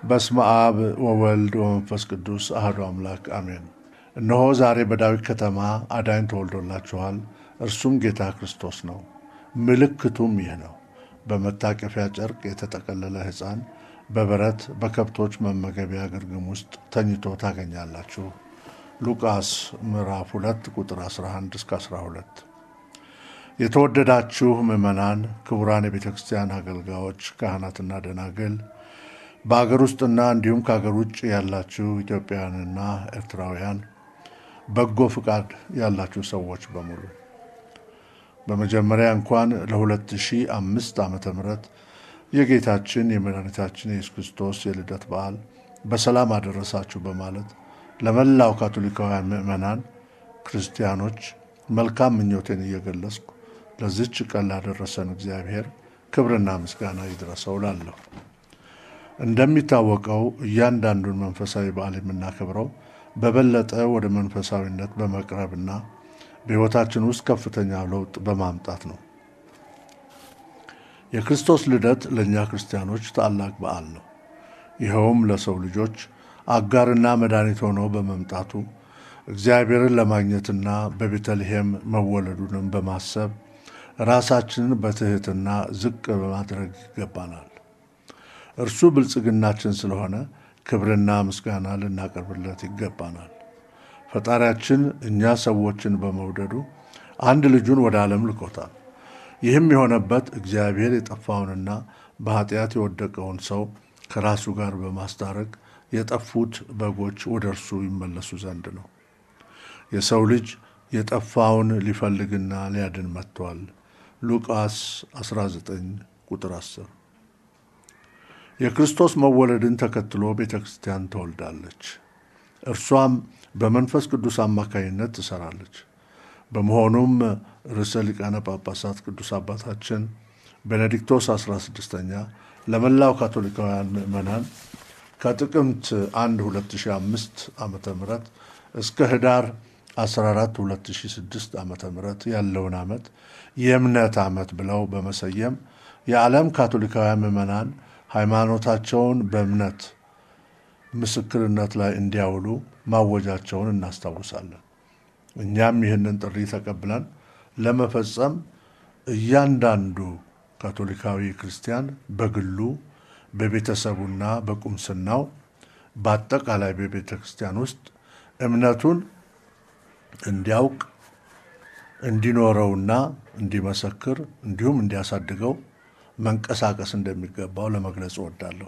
በስመ አብ ወወልድ ወመንፈስ ቅዱስ አሐዱ አምላክ አሜን። እነሆ ዛሬ በዳዊት ከተማ አዳኝ ተወልዶላችኋል፣ እርሱም ጌታ ክርስቶስ ነው። ምልክቱም ይህ ነው፣ በመታቀፊያ ጨርቅ የተጠቀለለ ሕፃን በበረት በከብቶች መመገቢያ ግርግም ውስጥ ተኝቶ ታገኛላችሁ። ሉቃስ ምዕራፍ 2 ቁጥር 11 እስከ 12። የተወደዳችሁ ምዕመናን፣ ክቡራን የቤተ ክርስቲያን አገልጋዮች፣ ካህናትና ደናግል፣ በአገር ውስጥና እንዲሁም ከአገር ውጭ ያላችሁ ኢትዮጵያውያንና ኤርትራውያን፣ በጎ ፍቃድ ያላችሁ ሰዎች በሙሉ በመጀመሪያ እንኳን ለ2005 ዓመተ ምህረት የጌታችን የመድኃኒታችን የኢየሱስ ክርስቶስ የልደት በዓል በሰላም አደረሳችሁ በማለት ለመላው ካቶሊካውያን ምዕመናን ክርስቲያኖች መልካም ምኞቴን እየገለጽኩ ለዚች ቀን ላደረሰን እግዚአብሔር ክብርና ምስጋና ይድረሰው እላለሁ። እንደሚታወቀው እያንዳንዱን መንፈሳዊ በዓል የምናከብረው በበለጠ ወደ መንፈሳዊነት በመቅረብና በሕይወታችን ውስጥ ከፍተኛ ለውጥ በማምጣት ነው። የክርስቶስ ልደት ለእኛ ክርስቲያኖች ታላቅ በዓል ነው። ይኸውም ለሰው ልጆች አጋርና መድኃኒት ሆኖ በመምጣቱ እግዚአብሔርን ለማግኘትና በቤተልሔም መወለዱንም በማሰብ ራሳችንን በትሕትና ዝቅ በማድረግ ይገባናል። እርሱ ብልጽግናችን ስለሆነ ክብርና ምስጋና ልናቀርብለት ይገባናል። ፈጣሪያችን እኛ ሰዎችን በመውደዱ አንድ ልጁን ወደ ዓለም ልኮታል። ይህም የሆነበት እግዚአብሔር የጠፋውንና በኃጢአት የወደቀውን ሰው ከራሱ ጋር በማስታረቅ የጠፉት በጎች ወደ እርሱ ይመለሱ ዘንድ ነው። የሰው ልጅ የጠፋውን ሊፈልግና ሊያድን መጥቷል። ሉቃስ 19 ቁጥር 10። የክርስቶስ መወለድን ተከትሎ ቤተ ክርስቲያን ተወልዳለች። እርሷም በመንፈስ ቅዱስ አማካይነት ትሰራለች። በመሆኑም ርዕሰ ሊቃነ ጳጳሳት ቅዱስ አባታችን ቤኔዲክቶስ 16ኛ ለመላው ካቶሊካውያን ምዕመናን ከጥቅምት 1 2005 ዓመተ ምህረት እስከ ህዳር 14 2006 ዓመተ ምህረት ያለውን ዓመት የእምነት ዓመት ብለው በመሰየም የዓለም ካቶሊካውያን ምዕመናን ሃይማኖታቸውን በእምነት ምስክርነት ላይ እንዲያውሉ ማወጃቸውን እናስታውሳለን። እኛም ይህንን ጥሪ ተቀብለን ለመፈጸም እያንዳንዱ ካቶሊካዊ ክርስቲያን በግሉ በቤተሰቡና በቁምስናው በአጠቃላይ በቤተ ክርስቲያን ውስጥ እምነቱን እንዲያውቅ እንዲኖረውና እንዲመሰክር እንዲሁም እንዲያሳድገው መንቀሳቀስ እንደሚገባው ለመግለጽ እወዳለሁ።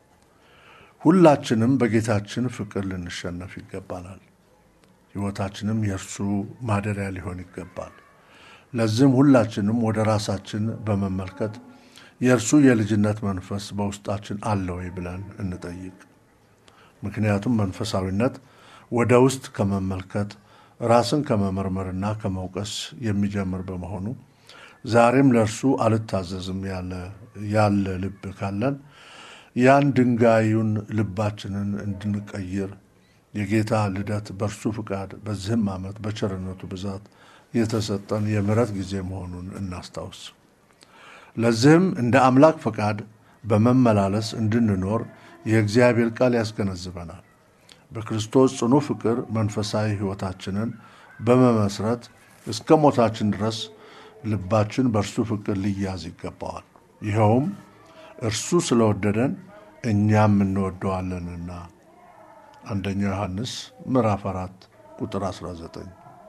ሁላችንም በጌታችን ፍቅር ልንሸነፍ ይገባናል። ሕይወታችንም የእርሱ ማደሪያ ሊሆን ይገባል። ለዚህም ሁላችንም ወደ ራሳችን በመመልከት የእርሱ የልጅነት መንፈስ በውስጣችን አለ ወይ ብለን እንጠይቅ። ምክንያቱም መንፈሳዊነት ወደ ውስጥ ከመመልከት ራስን ከመመርመርና ከመውቀስ የሚጀምር በመሆኑ ዛሬም ለእርሱ አልታዘዝም ያለ ልብ ካለን ያን ድንጋዩን ልባችንን እንድንቀይር የጌታ ልደት በእርሱ ፍቃድ በዚህም ዓመት በቸርነቱ ብዛት የተሰጠን የምሕረት ጊዜ መሆኑን እናስታውስ። ለዚህም እንደ አምላክ ፈቃድ በመመላለስ እንድንኖር የእግዚአብሔር ቃል ያስገነዝበናል። በክርስቶስ ጽኑ ፍቅር መንፈሳዊ ሕይወታችንን በመመስረት እስከ ሞታችን ድረስ ልባችን በእርሱ ፍቅር ሊያዝ ይገባዋል። ይኸውም እርሱ ስለወደደን እኛም እንወደዋለንና። አንደኛ ዮሐንስ ምዕራፍ 4 ቁጥር 19።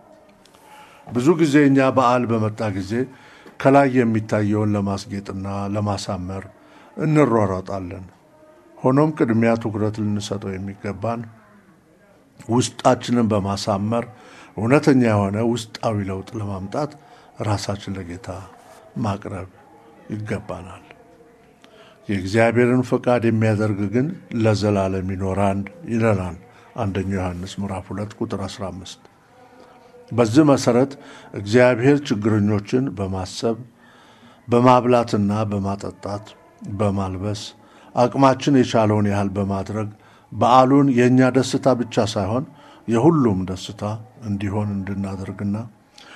ብዙ ጊዜ እኛ በዓል በመጣ ጊዜ ከላይ የሚታየውን ለማስጌጥና ለማሳመር እንሯሯጣለን። ሆኖም ቅድሚያ ትኩረት ልንሰጠው የሚገባን ውስጣችንን በማሳመር እውነተኛ የሆነ ውስጣዊ ለውጥ ለማምጣት ራሳችን ለጌታ ማቅረብ ይገባናል። የእግዚአብሔርን ፈቃድ የሚያደርግ ግን ለዘላለም ይኖራል ይለናል አንደኛ ዮሐንስ ምዕራፍ 2 ቁጥር 15። በዚህ መሰረት እግዚአብሔር ችግረኞችን በማሰብ በማብላትና በማጠጣት በማልበስ አቅማችን የቻለውን ያህል በማድረግ በዓሉን የእኛ ደስታ ብቻ ሳይሆን የሁሉም ደስታ እንዲሆን እንድናደርግና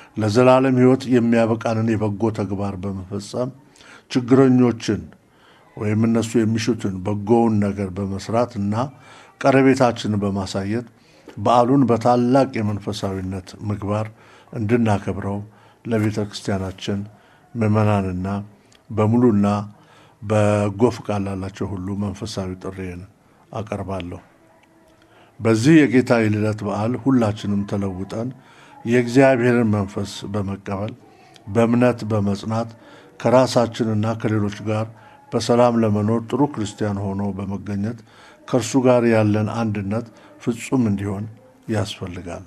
ለዘላለም ሕይወት የሚያበቃንን የበጎ ተግባር በመፈጸም ችግረኞችን ወይም እነሱ የሚሹትን በጎውን ነገር በመስራትና ቀረቤታችንን በማሳየት በዓሉን በታላቅ የመንፈሳዊነት ምግባር እንድናከብረው ለቤተ ክርስቲያናችን ምዕመናንና በሙሉና በጎ ፈቃድ ላላቸው ሁሉ መንፈሳዊ ጥሪዬን አቀርባለሁ። በዚህ የጌታ የልደት በዓል ሁላችንም ተለውጠን የእግዚአብሔርን መንፈስ በመቀበል በእምነት በመጽናት ከራሳችንና ከሌሎች ጋር በሰላም ለመኖር ጥሩ ክርስቲያን ሆኖ በመገኘት ከእርሱ ጋር ያለን አንድነት ፍጹም እንዲሆን ያስፈልጋል።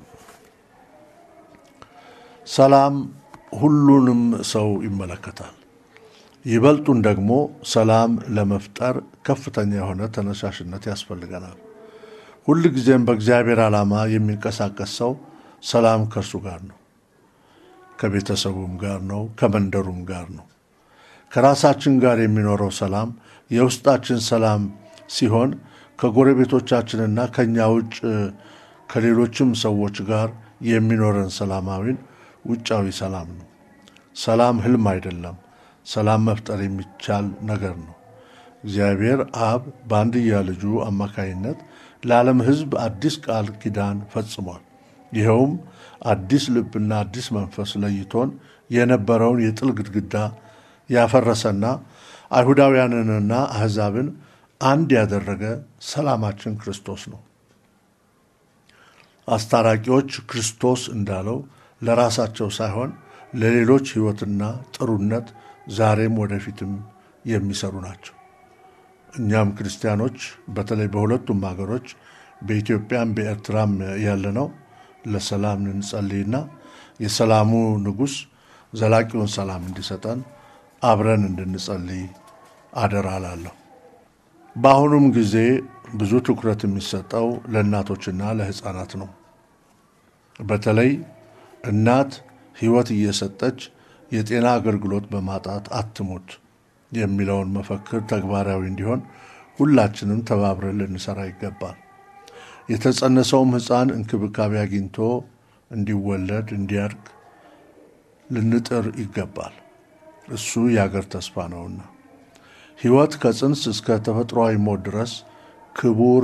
ሰላም ሁሉንም ሰው ይመለከታል። ይበልጡን ደግሞ ሰላም ለመፍጠር ከፍተኛ የሆነ ተነሳሽነት ያስፈልገናል። ሁል ጊዜም በእግዚአብሔር ዓላማ የሚንቀሳቀስ ሰው ሰላም ከእርሱ ጋር ነው፣ ከቤተሰቡም ጋር ነው፣ ከመንደሩም ጋር ነው። ከራሳችን ጋር የሚኖረው ሰላም የውስጣችን ሰላም ሲሆን ከጎረቤቶቻችንና ከኛ ውጭ ከሌሎችም ሰዎች ጋር የሚኖረን ሰላማዊን ውጫዊ ሰላም ነው። ሰላም ህልም አይደለም። ሰላም መፍጠር የሚቻል ነገር ነው። እግዚአብሔር አብ በአንድያ ልጁ አማካይነት ለዓለም ሕዝብ አዲስ ቃል ኪዳን ፈጽሟል። ይኸውም አዲስ ልብና አዲስ መንፈስ ለይቶን የነበረውን የጥል ግድግዳ ያፈረሰና አይሁዳውያንንና አሕዛብን አንድ ያደረገ ሰላማችን ክርስቶስ ነው። አስታራቂዎች ክርስቶስ እንዳለው ለራሳቸው ሳይሆን ለሌሎች ሕይወትና ጥሩነት ዛሬም ወደፊትም የሚሰሩ ናቸው። እኛም ክርስቲያኖች በተለይ በሁለቱም ሀገሮች በኢትዮጵያም በኤርትራም ያለነው ለሰላም እንጸልይና የሰላሙ ንጉሥ ዘላቂውን ሰላም እንዲሰጠን አብረን እንድንጸልይ አደራ እላለሁ። በአሁኑም ጊዜ ብዙ ትኩረት የሚሰጠው ለእናቶችና ለሕፃናት ነው። በተለይ እናት ሕይወት እየሰጠች የጤና አገልግሎት በማጣት አትሙት የሚለውን መፈክር ተግባራዊ እንዲሆን ሁላችንም ተባብረን ልንሰራ ይገባል። የተጸነሰውም ሕፃን እንክብካቤ አግኝቶ እንዲወለድ እንዲያድግ ልንጥር ይገባል። እሱ የአገር ተስፋ ነውና። ሕይወት ከጽንስ እስከ ተፈጥሯዊ ሞት ድረስ ክቡር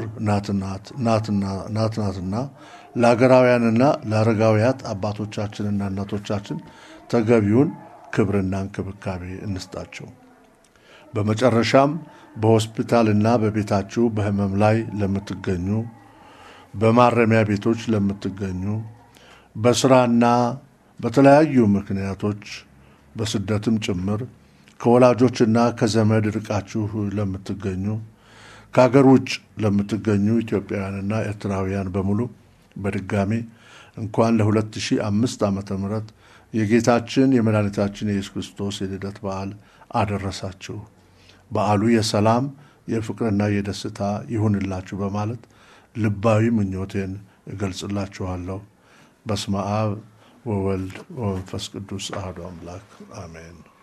ናትናትና ለአገራውያንና ለአረጋውያት አባቶቻችንና እናቶቻችን ተገቢውን ክብርና እንክብካቤ እንስጣቸው። በመጨረሻም በሆስፒታልና በቤታችሁ በሕመም ላይ ለምትገኙ፣ በማረሚያ ቤቶች ለምትገኙ፣ በስራና በተለያዩ ምክንያቶች በስደትም ጭምር ከወላጆችና ከዘመድ ርቃችሁ ለምትገኙ፣ ከአገር ውጭ ለምትገኙ ኢትዮጵያውያንና ኤርትራውያን በሙሉ በድጋሚ እንኳን ለ2005 ዓ.ም የጌታችን የመድኃኒታችን የኢየሱስ ክርስቶስ የልደት በዓል አደረሳችሁ። በዓሉ የሰላም የፍቅርና የደስታ ይሁንላችሁ በማለት ልባዊ ምኞቴን እገልጽላችኋለሁ። በስመ አብ ወወልድ ወመንፈስ ቅዱስ አሐዱ አምላክ አሜን።